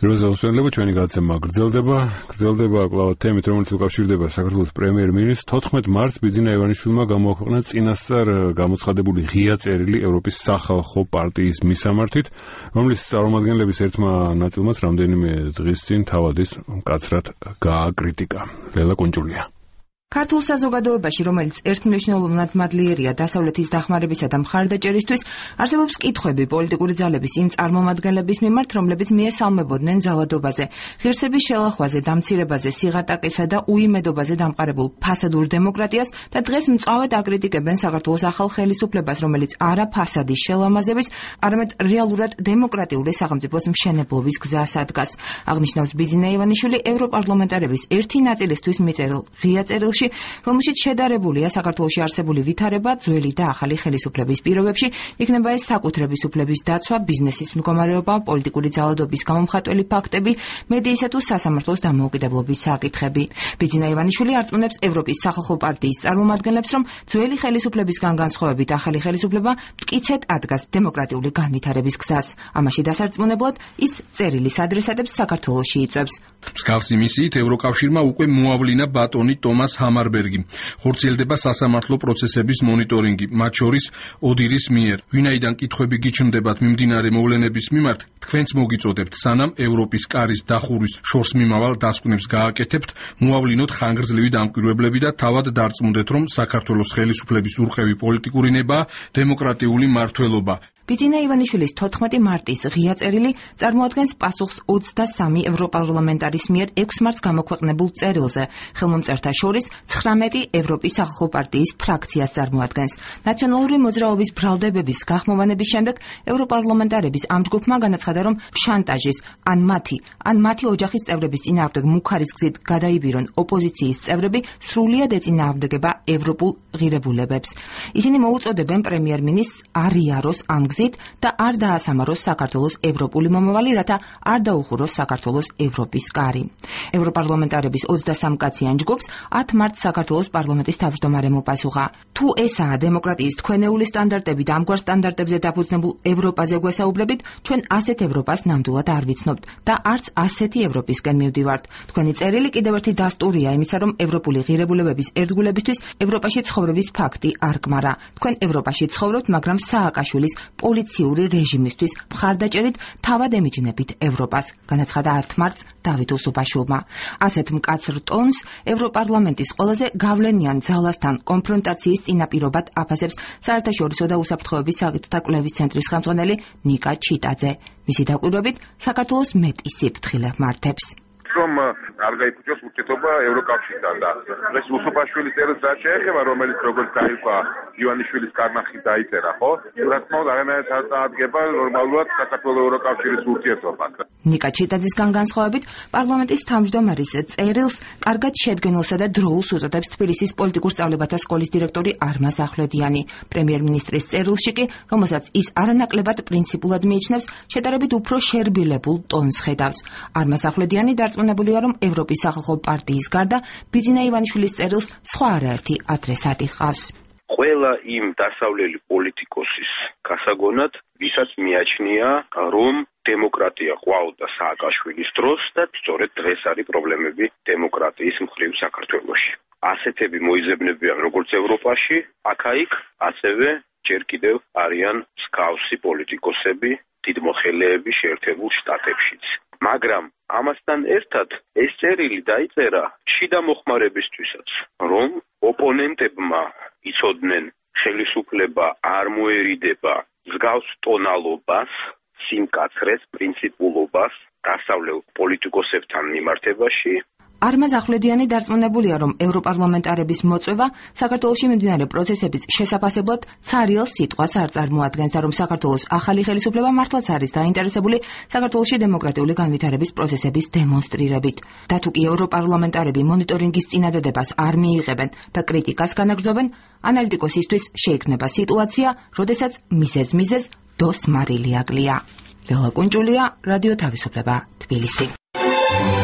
როზაუსვენლებო ჩვენი გაცემა გრძელდება კვლავ თემით, რომელიც უკავშირდება საქართველოს პრემიერ-მინისტრს. 14 მარტს ბიძინა ივანიშვილმა გამოაქვეყნა წინასწარ გამოცხადებული ღია წერილი ევროპის სახალხო პარტიის მისამართით, რომლის წარმომადგენლების ერთმა ნაწილმაც რამდენიმე დღის წინ თავადის მკაცრად გააკრიტიკა. ლელა კუნჭულია. ქართულ საზოგადოებაში, რომელიც ერთმნიშვნელოვნად მადლიერია დასავლეთის დახმარებისა და მხარდაჭერისთვის, არსებობს კითხვები პოლიტიკური ძალების იმ წარმომადგენლების მიმართ, რომლებიც მიესალმებოდნენ ძალადობაზე, ღირსების შელახვაზე, დამცირებაზე, სიღატაკესა და უიმედობაზე დამყარებულ ფასადურ დემოკრატიას და დღეს მწვავედ აკრიტიკებენ საქართველოს ახალ ხელისუფლებას, რომელიც არა ფასადის შელამაზების, არამედ რეალურად დემოკრატიული სახელმწიფოს მშენებლობის გზას ადგას. აღნიშნავს ბიძინა ივანიშვილი ევროპარლამენტარების ერთი ნაწილისთვის მიწერილ ღია წერილში, რომელშიც შედარებულია საქართველოში არსებული ვითარება, ძველი და ახალი ხელისუფლების პირობებში, იქნება ეს საკუთრების უფლების დაცვა, ბიზნესის მდგომარეობა, პოლიტიკური ძალადობის გამომხატველი ფაქტები, მედიისა თუ სასამართლოს დამოუკიდებლობის საკითხები. ბიძინა ივანიშვილი არწმუნებს ევროპის სახალხო პარტიის წარმომადგენლებს, რომ ძველი ხელისუფლებისგან განსხვავებით ახალი ხელისუფლება მტკიცედ ადგას დემოკრატიული განვითარების გზას. ამაში დასარწმუნებლად ის წერილის ადრესატებს საქართველოში იწვევს. მსგავსი მისიით ევროკავშირმა უკვე მოავლინა ბატონი ტომას ჰამარბერგი. ხორციელდება სასამართლო პროცესების მონიტორინგი, მათ შორის ოდირის მიერ. ვინაიდან კითხვები გიჩნდებათ მიმდინარე მოვლენების მიმართ, თქვენც მოგიწოდებთ, სანამ ევროპის კარის დახურვის შორსმიმავალ დასკვნებს გააკეთებთ, მოავლინოთ ხანგრძლივი დამკვირვებლები და თავად დარწმუნდეთ, რომ საქართველოს ხელისუფლების ურყევი პოლიტიკური ნება, დემოკრატიული მართლობა. ბიძინა ივანიშვილის 14 მარტის ღია წერილი წარმოადგენს პასუხს 23 ევროპარლამენტარის მიერ 6 მარტს გამოქვეყნებულ წერილზე. ხელმომწერთა შორის 19 ევროპის სახალხო პარტიის ფრაქციას წარმოადგენს. ნაციონალური მოძრაობის ბრალდებების გახმოვანების შემდეგ ევროპარლამენტარების ამ ჯგუფმა განაცხადა, რომ შანტაჟის ან მათი ოჯახის წევრების წინააღმდეგ მუქარის გზით გადაიბირონ ოპოზიციის წევრები სრულიად ეწინააღმდეგება ევროპულ ღირებულებებს. ისინი მოუწოდებენ პრემიერ-მინისტრს არ იაროს ამ გზით და არ დაასამაროს საქართველოს ევროპული მომავალი, რათა არ დაუხუროს საქართველოს ევროპის კარი. ევროპარლამენტარების 23 კაციან ჯგუფს 10 მარტს საქართველოს პარლამენტის თავმჯდომარემ უპასუხა. თუ ესაა დემოკრატიის თქვენეული სტანდარტები და ამგვარ სტანდარტებზე დაფუძნებულ ევროპაზე გვესაუბრებით, ჩვენ ასეთ ევროპას ნამდვილად არ ვიცნობთ და არც ასეთი ევროპისკენ მივდივართ. თქვენი წერილი კიდევ ერთი დასტურია იმისა, რომ ევროპული ღირებულებების ერთგულებისთვის ევროპაში ცხოვრების ფაქტი არ გმარა. თქვენ ევროპაში ცხოვრობთ, მაგრამ სააკაშვილის პოლიციური რეჟიმისთვის მხარდაჭერით თავად ემიჯნებით ევროპას, განაცხადა 10 მარტს დავით უსუბაშვილმა. ასეთ მკაცრ ტონს ევროპარლამენტის ყველაზე გავლენიან ძალასთან კონფრონტაციის წინაპირობად აფასებს საერთაშორისო და უსაფრთხოების საკითხთა კვლევის ცენტრის ხელმძღვანელი ნიკა ჩიტაძე. მისი დაკვირვებით, საქართველოს მეტი სიფრთხილე მართებს. რომ არ გაიფუჭოს ურთიერთობა ევროკავშირთან და ეს უსუბაშვილის წერილს რაც შეეხება, რომელიც როგორც დაირქვა ივანიშვილის კარნახი დაიწერა, ხო? რა თქმა უნდა, არანაირად არ წაადგება ნორმალურად საქართველოს ევროკავშირის ურთიერთობას. ნიკა ჩიტაძისგან განსხვავებით, პარლამენტის თავმჯდომარის წერილს კარგად შედგენილსა და დროულს უწოდებს თბილისის პოლიტიკურ სწავლებათა სკოლის დირექტორი არმაზ ახვლედიანი. პრემიერ-მინისტრის წერილში კი, რომელსაც ის არანაკლებად პრინციპულად მიიჩნევს, შედარებით უფრო შერბილებულ ტონს ხედავს. არმაზ ახვლედიანი დარწმუნებულია, რომ ევროპის სახალხო პარტიის გარდა ბიძინა ივანიშვილის წერილს სხვა არაერთი ადრესატი ჰყავს. ყველა იმ დასავლელი პოლიტიკოსის გასაგონად, ვისაც მიაჩნია, რომ დემოკრატია ყვაოდა სააკაშვილის დროს და სწორედ დღეს არის პრობლემები დემოკრატიის მხრივ საქართველოში. ასეთები მოიძებნებიან როგორც ევროპაში, აქა-იქ, ასევე ჯერ კიდევ არიან მსგავსი პოლიტიკოსები, დიდმოხელეები შეერთებულ შტატებშიც. მაგრამ ამასთან ერთად ეს წერილი დაიწერა შიდა მოხმარებისთვისაც, რომ ოპონენტებმა იცოდნენ ხელისუფლება არ მოერიდება მსგავს ტონალობას, სიმკაცრეს, პრინციპულობას დასავლელ პოლიტიკოსებთან მიმართებაში. არმაზ ახვლედიანი დარწმუნებულია, რომ ევროპარლამენტარების მოწვევა საქართველოში მიმდინარე პროცესების შესაფასებლად ცარიელ სიტყვას არ წარმოადგენს და რომ საქართველოს ახალი ხელისუფლება მართლაც არის დაინტერესებული საქართველოში დემოკრატიული განვითარების პროცესების დემონსტრირებით. და თუ კი ევროპარლამენტარები მონიტორინგის წინადადებას არ მიიღებენ და კრიტიკას განაგრძობენ, ანალიტიკოსისთვის შეიქმნება სიტუაცია, როდესაც მიზეზ დოს მარილი აკლია. ლელა კუნჭულია, რადიო თავისუფლება, თბილისი.